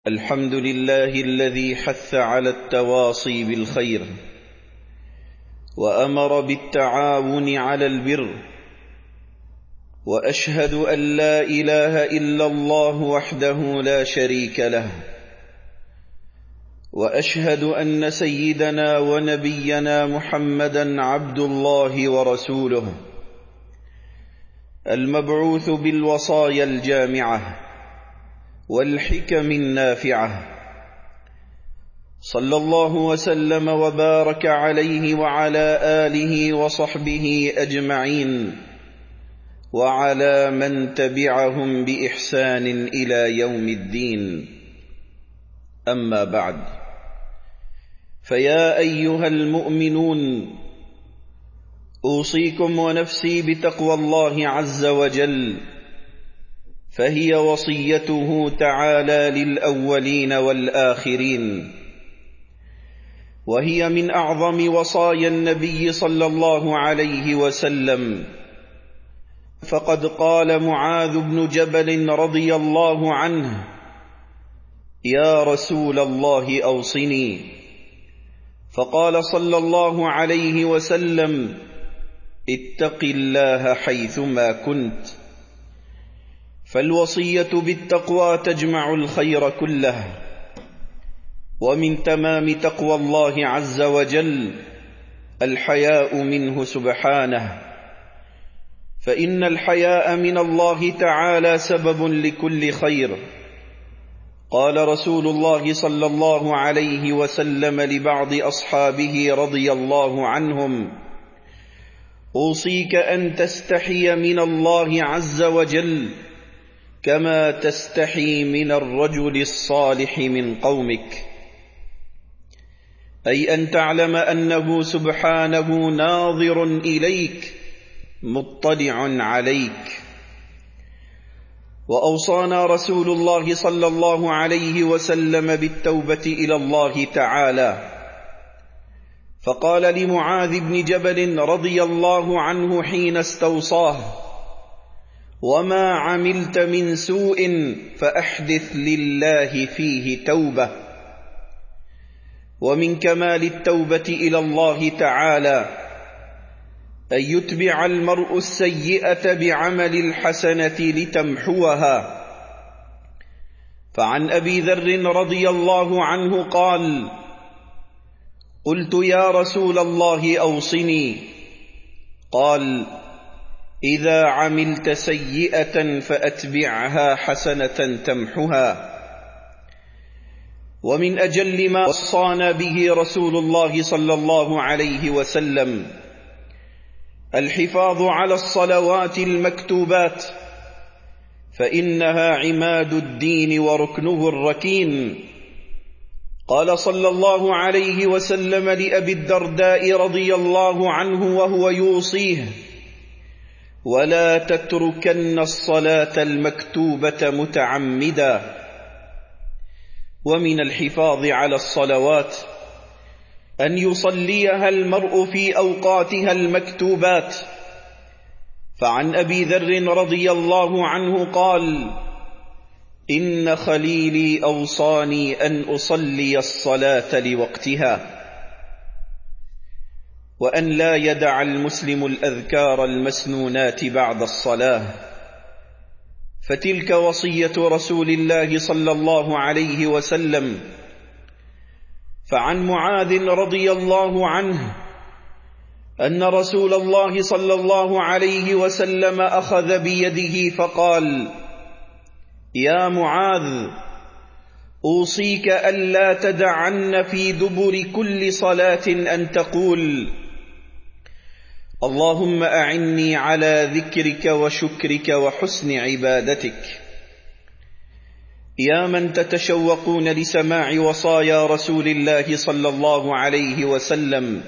الحمد لله الذي حث على التواصي بالخير وأمر بالتعاون على البر، وأشهد أن لا إله إلا الله وحده لا شريك له، وأشهد أن سيدنا ونبينا محمدًا عبد الله ورسوله المبعوث بالوصايا الجامعة والحكم النافعة، صلى الله وسلم وبارك عليه وعلى آله وصحبه أجمعين، وعلى من تبعهم بإحسان إلى يوم الدين. أما بعد، فيا أيها المؤمنون، أوصيكم ونفسي بتقوى الله عز وجل، فهي وصيته تعالى للأولين والآخرين، وهي من أعظم وصايا النبي صلى الله عليه وسلم. فقد قال معاذ بن جبل رضي الله عنه: يا رسول الله أوصني. فقال صلى الله عليه وسلم: اتق الله حيثما كنت. فالوصية بالتقوى تجمع الخير كله، ومن تمام تقوى الله عز وجل الحياء منه سبحانه، فإن الحياء من الله تعالى سبب لكل خير. قال رسول الله صلى الله عليه وسلم لبعض أصحابه رضي الله عنهم: أوصيك أن تستحي من الله عز وجل كما تستحي من الرجل الصالح من قومك، أي أن تعلم أنه سبحانه ناظر إليك مطلع عليك. وأوصانا رسول الله صلى الله عليه وسلم بالتوبة إلى الله تعالى، فقال لمعاذ بن جبل رضي الله عنه حين استوصاه: وما عملت من سوء فأحدث لله فيه توبة. ومن كمال التوبة إلى الله تعالى أن يتبع المرء السيئة بعمل الحسنة لتمحوها. فعن أبي ذر رضي الله عنه قال: قلت يا رسول الله أوصني. قال: إذا عملت سيئة فأتبعها حسنة تمحها. ومن أجل ما وصانا به رسول الله صلى الله عليه وسلم الحفاظ على الصلوات المكتوبات، فإنها عماد الدين وركنه الركين. قال صلى الله عليه وسلم لأبي الدرداء رضي الله عنه وهو يوصيه: ولا تتركن الصلاة المكتوبة متعمدا. ومن الحفاظ على الصلوات أن يصليها المرء في أوقاتها المكتوبات. فعن أبي ذر رضي الله عنه قال: إن خليلي أوصاني أن أصلي الصلاة لوقتها، وأن لا يدع المسلم الأذكار المسنونات بعد الصلاة، فتلك وصية رسول الله صلى الله عليه وسلم. فعن معاذ رضي الله عنه أن رسول الله صلى الله عليه وسلم أخذ بيده فقال: يا معاذ، أوصيك ألا تدعن في دبر كل صلاة أن تقول: اللهم أعني على ذكرك وشكرك وحسن عبادتك. يا من تتشوقون لسماع وصايا رسول الله صلى الله عليه وسلم،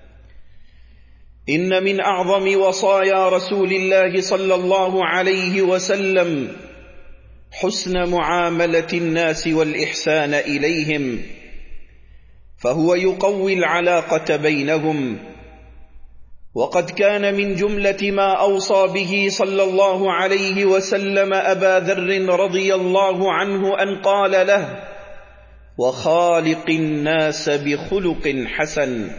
إن من أعظم وصايا رسول الله صلى الله عليه وسلم حسن معاملة الناس والإحسان إليهم، فهو يقوي العلاقة بينهم. وقد كان من جملة ما أوصى به صلى الله عليه وسلم أبا ذر رضي الله عنه أن قال له: وخالق الناس بخلق حسن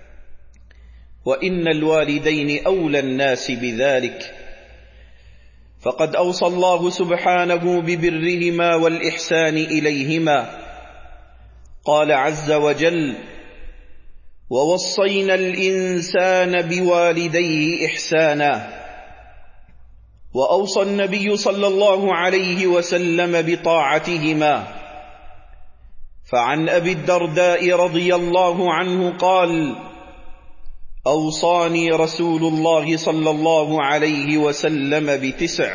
وإن الوالدين أولى الناس بذلك فقد أوصى الله سبحانه ببرهما والإحسان إليهما قال عز وجل ووصينا الإنسان بوالديه إحسانا وأوصى النبي صلى الله عليه وسلم بطاعتهما فعن أبي الدرداء رضي الله عنه قال أوصاني رسول الله صلى الله عليه وسلم ب9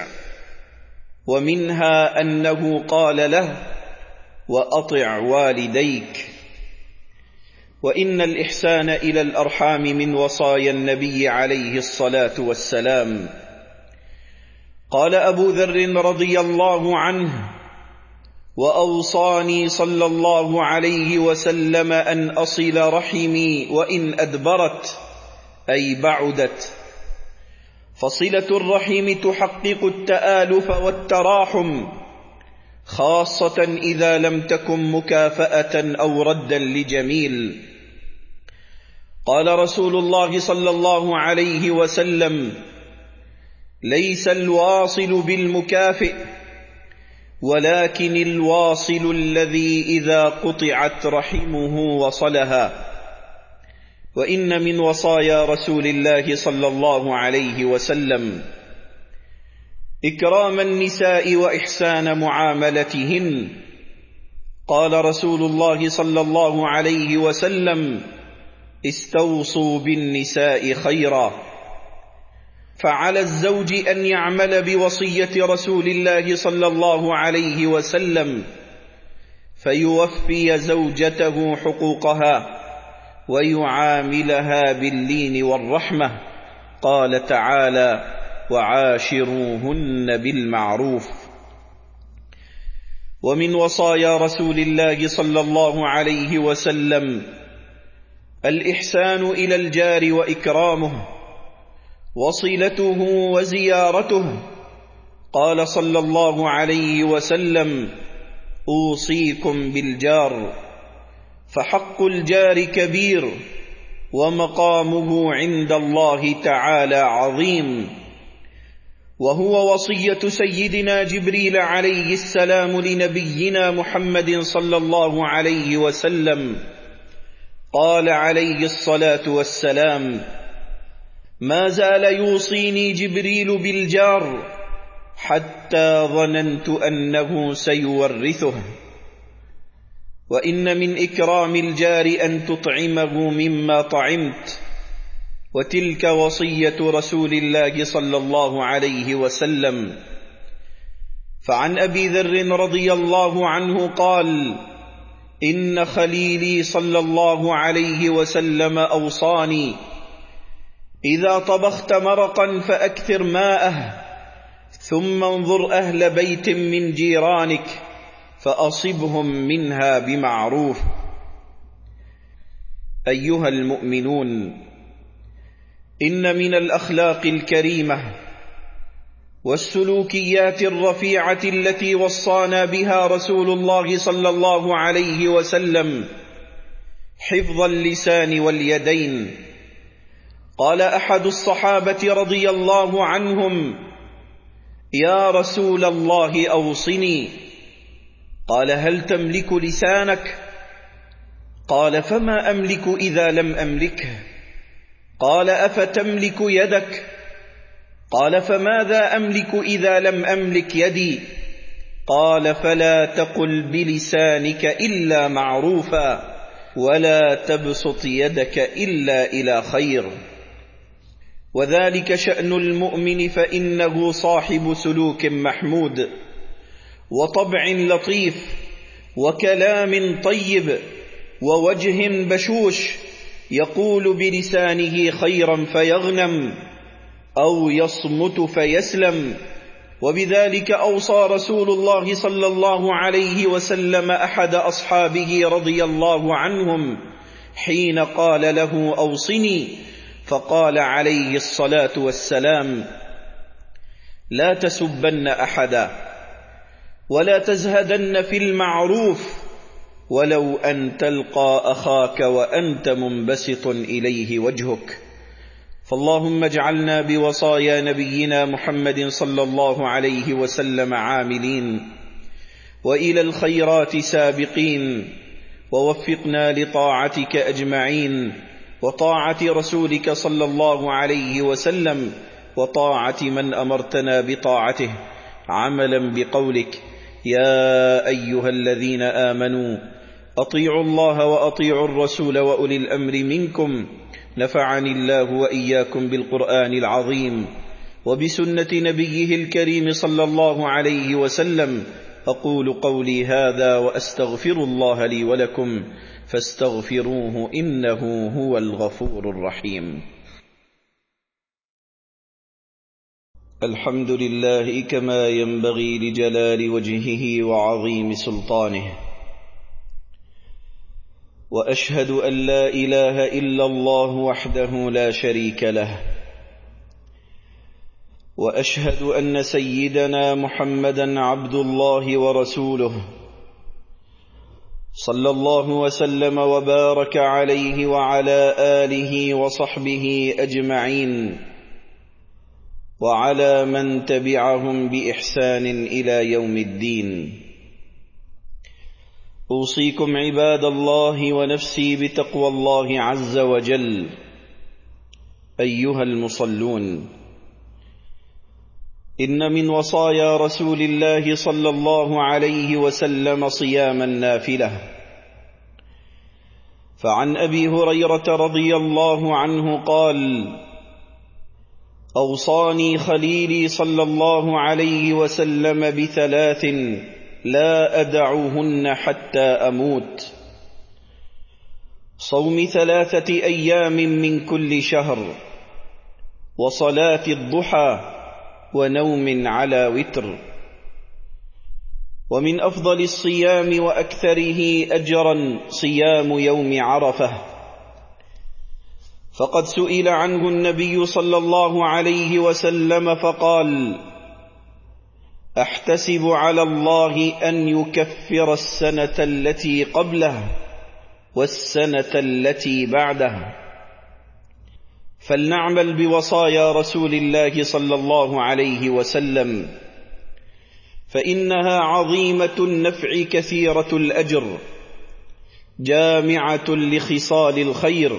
ومنها أنه قال له وأطع والديك وإن الإحسان إلى الأرحام من وصايا النبي عليه الصلاة والسلام قال أبو ذر رضي الله عنه وأوصاني صلى الله عليه وسلم أن أصل رحمي وإن أدبرت أي بعدت فصلة الرحم تحقق التآلف والتراحم خاصة إذا لم تكن مكافأة أو ردا لجميل قال رسول الله صلى الله عليه وسلم ليس الواصل بالمكافئ ولكن الواصل الذي إذا قطعت رحمه وصلها وإن من وصايا رسول الله صلى الله عليه وسلم إكرام النساء وإحسان معاملتهن قال رسول الله صلى الله عليه وسلم استوصوا بالنساء خيرا فعلى الزوج أن يعمل بوصية رسول الله صلى الله عليه وسلم فيوفي زوجته حقوقها ويعاملها باللين والرحمة قال تعالى وعاشروهن بالمعروف ومن وصايا رسول الله صلى الله عليه وسلم الإحسان إلى الجار وإكرامه وصلته وزيارته قال صلى الله عليه وسلم أوصيكم بالجار فحق الجار كبير ومقامه عند الله تعالى عظيم وهو وصية سيدنا جبريل عليه السلام لنبينا محمد صلى الله عليه وسلم قال عليه الصلاة والسلام ما زال يوصيني جبريل بالجار حتى ظننت أنه سيورثه وإن من إكرام الجار أن تطعمه مما طعمت وتلك وصية رسول الله صلى الله عليه وسلم فعن أبي ذر رضي الله عنه قال إن خليلي صلى الله عليه وسلم أوصاني إذا طبخت مرقا فأكثر ماءه ثم انظر أهل بيت من جيرانك فأصبهم منها بمعروف أيها المؤمنون إن من الأخلاق الكريمة والسلوكيات الرفيعة التي وصانا بها رسول الله صلى الله عليه وسلم حفظ اللسان واليدين قال أحد الصحابة رضي الله عنهم يا رسول الله أوصني قال هل تملك لسانك قال فما أملك إذا لم أملكه قال أفتملك يدك قال فماذا أملك إذا لم أملك يدي قال فلا تقل بلسانك إلا معروفا ولا تبسط يدك إلا إلى خير وذلك شأن المؤمن فإنه صاحب سلوك محمود وطبع لطيف وكلام طيب ووجه بشوش يقول بلسانه خيرا فيغنم أو يصمت فيسلم وبذلك أوصى رسول الله صلى الله عليه وسلم أحد أصحابه رضي الله عنهم حين قال له أوصني فقال عليه الصلاة والسلام لا تسبن أحدا ولا تزهدن في المعروف ولو أن تلقى أخاك وأنت منبسط إليه وجهك. فاللهم اجعلنا بوصايا نبينا محمد صلى الله عليه وسلم عاملين، وإلى الخيرات سابقين، ووفقنا لطاعتك أجمعين، وطاعة رسولك صلى الله عليه وسلم، وطاعة من أمرتنا بطاعته، عملا بقولك: يا أيها الذين آمنوا أطيعوا الله وأطيعوا الرسول وأولي الأمر منكم. نفعني الله وإياكم بالقرآن العظيم وبسنة نبيه الكريم صلى الله عليه وسلم. أقول قولي هذا وأستغفر الله لي ولكم، فاستغفروه إنه هو الغفور الرحيم. الحمد لله كما ينبغي لجلال وجهه وعظيم سلطانه، وأشهد أن لا إله إلا الله وحده لا شريك له، وأشهد أن سيدنا محمدًا عبد الله ورسوله، صلى الله وسلم وبارك عليه وعلى آله وصحبه أجمعين، وعلى من تبعهم بإحسان إلى يوم الدين. أوصيكم عباد الله ونفسي بتقوى الله عز وجل. أيها المصلون، إن من وصايا رسول الله صلى الله عليه وسلم صيام النافلة. فعن أبي هريرة رضي الله عنه قال: أوصاني خليلي صلى الله عليه وسلم بثلاث لا أدعوهن حتى أموت: صوم 3 أيام من كل شهر، وصلاة الضحى، ونوم على وتر. ومن أفضل الصيام وأكثره أجرا صيام يوم عرفة، فقد سئل عنه النبي صلى الله عليه وسلم فقال: أحتسب على الله أن يكفر السنة التي قبله والسنة التي بعده. فلنعمل بوصايا رسول الله صلى الله عليه وسلم، فإنها عظيمة النفع كثيرة الأجر، جامعة لخصال الخير.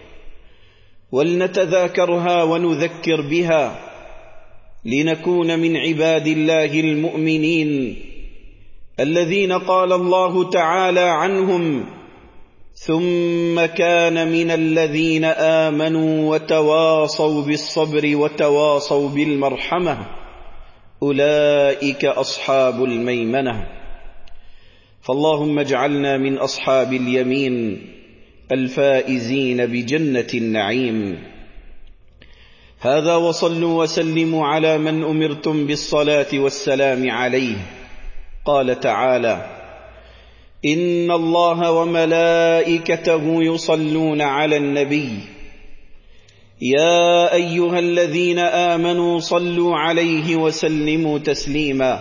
ولنتذاكرها ونذكر بها، لنكون من عباد الله المؤمنين الذين قال الله تعالى عنهم: ثم كان من الذين آمنوا وتواصوا بالصبر وتواصوا بالمرحمة أولئك أصحاب الميمنة. فاللهم اجعلنا من أصحاب اليمين الفائزين بجنة النعيم. هذا، وصلوا وسلموا على من أمرتم بالصلاة والسلام عليه. قال تعالى: إن الله وملائكته يصلون على النبي يا أيها الذين آمنوا صلوا عليه وسلموا تسليما.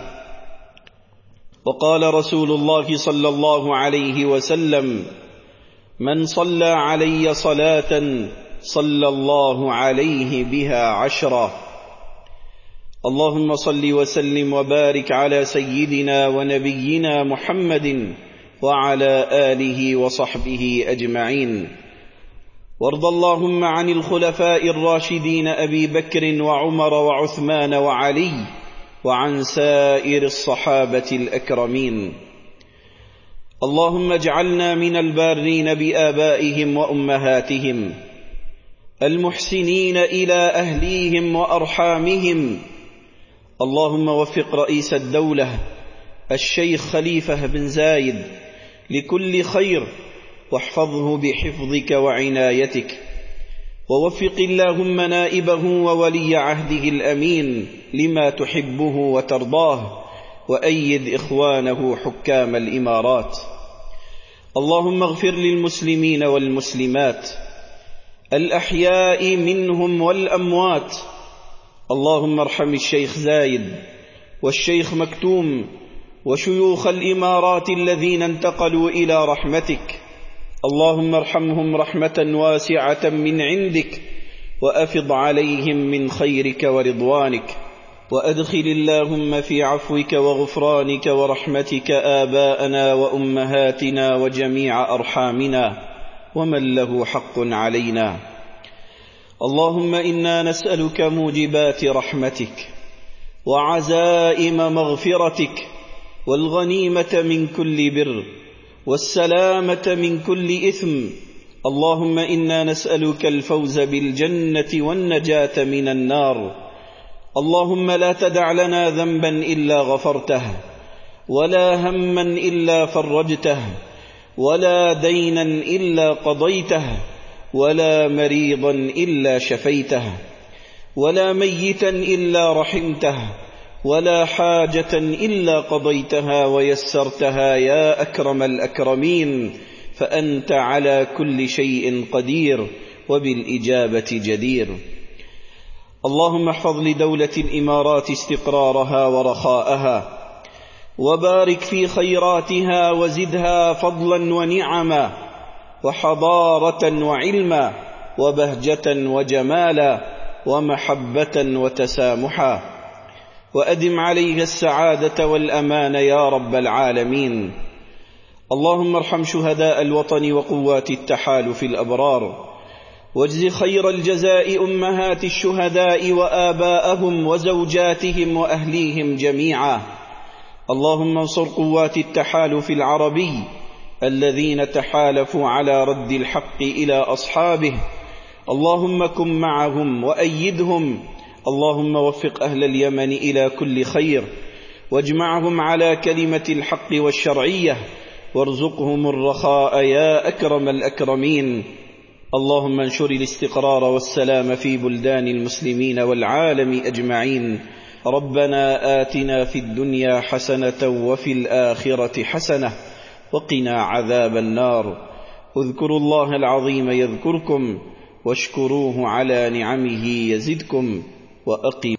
وقال رسول الله صلى الله عليه وسلم: من صلى علي صلاة صلى الله عليه بها 10. اللهم صل وسلم وبارك على سيدنا ونبينا محمد وعلى آله وصحبه أجمعين. وارض اللهم عن الخلفاء الراشدين أبي بكر وعمر وعثمان وعلي، وعن سائر الصحابة الأكرمين. اللهم اجعلنا من البارين بآبائهم وأمهاتهم، المحسنين إلى أهليهم وأرحامهم. اللهم وفق رئيس الدولة الشيخ خليفة بن زايد لكل خير، واحفظه بحفظك وعنايتك. ووفق اللهم نائبه وولي عهده الأمين لما تحبه وترضاه، وأيد إخوانه حكام الإمارات. اللهم اغفر للمسلمين والمسلمات الأحياء منهم والأموات. اللهم ارحم الشيخ زايد والشيخ مكتوم وشيوخ الإمارات الذين انتقلوا إلى رحمتك، اللهم ارحمهم رحمة واسعة من عندك، وأفض عليهم من خيرك ورضوانك، وأدخل اللهم في عفوك وغفرانك ورحمتك آباءنا وأمهاتنا وجميع أرحامنا ومن له حق علينا. اللهم إنا نسألك موجبات رحمتك وعزائم مغفرتك والغنيمة من كل بر والسلامة من كل إثم. اللهم إنا نسألك الفوز بالجنة والنجاة من النار. اللهم لا تدع لنا ذنبا إلا غفرته، ولا هما إلا فرجته، ولا دينا إلا قضيته، ولا مريضا إلا شفيته، ولا ميتا إلا رحمته، ولا حاجة إلا قضيتها ويسرتها يا أكرم الأكرمين، فأنت على كل شيء قدير وبالإجابة جدير. اللهم احفظ لدولة الإمارات استقرارها ورخاءها، وبارك في خيراتها، وزدها فضلا ونعما وحضارة وعلما وبهجة وجمالا ومحبة وتسامحا، وأدم عليها السعادة والأمان يا رب العالمين. اللهم ارحم شهداء الوطن وقوات التحالف الأبرار، واجز خير الجزاء أمهات الشهداء وآباءهم وزوجاتهم وأهليهم جميعا. اللهم انصر قوات التحالف العربي الذين تحالفوا على رد الحق إلى أصحابه، اللهم كن معهم وأيدهم. اللهم وفق أهل اليمن إلى كل خير، واجمعهم على كلمة الحق والشرعية، وارزقهم الرخاء يا أكرم الأكرمين. اللهم انشر الاستقرار والسلام في بلدان المسلمين والعالم أجمعين. ربنا آتنا في الدنيا حسنة وفي الآخرة حسنة وقنا عذاب النار. اذكروا الله العظيم يذكركم، واشكروه على نعمه يزدكم، وأقيموا